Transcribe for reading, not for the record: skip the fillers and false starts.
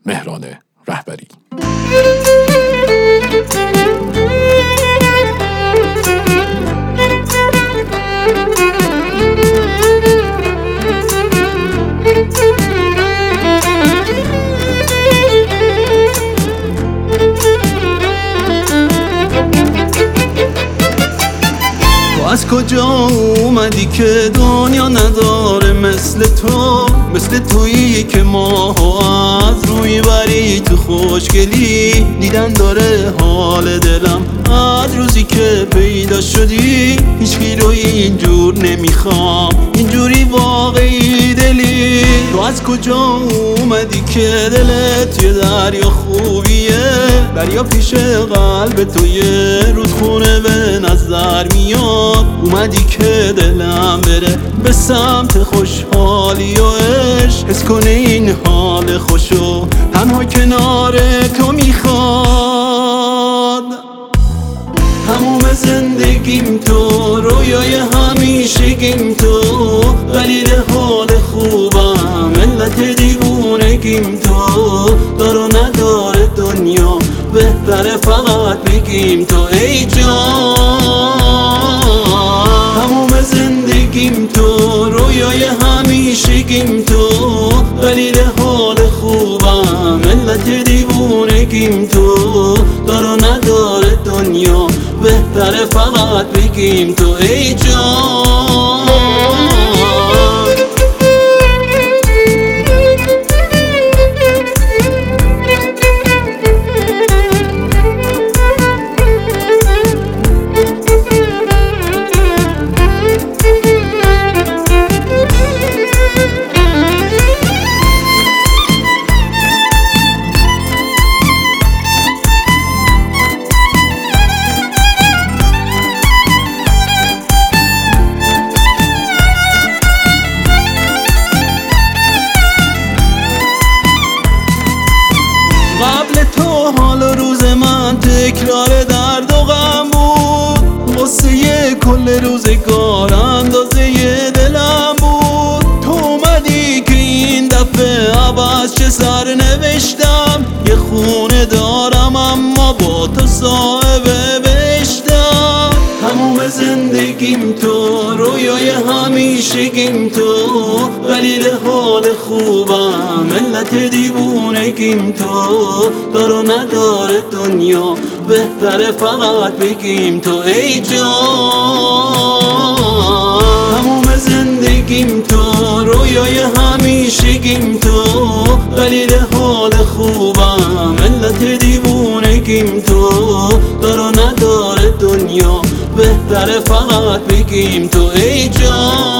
مهران رهبری. از کجا اومدی که دنیا نداره مثل تو، مثل تویی که ماهو از روی بری تو خوشگلی. دیدن داره حال دلم از روزی که پیدا شدی. هیچکی رو اینجور نمیخوام، اینجوری واقعی دلی. تو از کجا اومدی که دلت یه دریا خوبیه، دریا پیش قلب تو یه رودخونه به نظر میاد. اومدی که دلم بره به سمت خوشحالی و عشق، حس کنه این حال خوشو تنها کنار تو میخواد. تموم زندگیم تو، رویای همیشگیم تو، دلیل حال خوبم علت دیوونگیم تو. دار و نداره دنیا، بهتره فقط بگیم تو ای جان. تموم زندگیم تو، رویای همیشگیم تو، دلیل حال خوبم علت دیوونگیم تو. دار و نداره دنیا، بهتره فقط بگیم تو ای جان. قبل تو حال و روز من تکرار درد و غم بود، غصه کل روزگار اندازه دلم بود. تو اومدی که این دفعه عوض چه سر نوشتم، یه خونه دارم اما با تو صاحب بهشتم. تموم زندگیم تو، رویای همیشگیم تو، دلیل حال خوبم علت دیوونگیم تو. دار و نداره دنیا، بهتره فقط بگیم تو ای جان. تموم زندگیم تو، رویای همیشگیم تو، دلیل حال خوبم علت دیوونگیم تو. دار و نداره دنیا، بهتره فقط بگیم تو ای جان.